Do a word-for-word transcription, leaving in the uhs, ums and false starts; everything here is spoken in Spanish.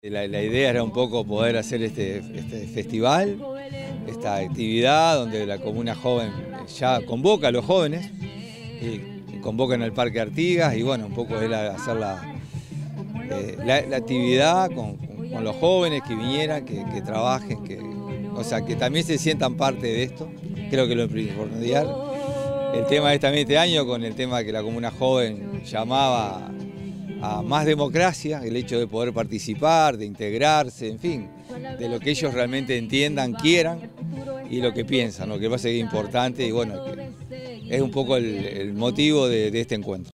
La, la idea era un poco poder hacer este, este festival, esta actividad donde la Comuna Joven ya convoca a los jóvenes, y convocan al Parque Artigas y bueno, un poco era hacer la, eh, la, la actividad con, con los jóvenes que vinieran, que, que trabajen, que, o sea, que también se sientan parte de esto, creo que lo primordial. El tema es también este año con el tema que la Comuna Joven llamaba a más democracia, el hecho de poder participar, de integrarse, en fin, de lo que ellos realmente entiendan, quieran y lo que piensan, lo que pasa es que es importante y bueno, que es un poco el, el motivo de, de este encuentro.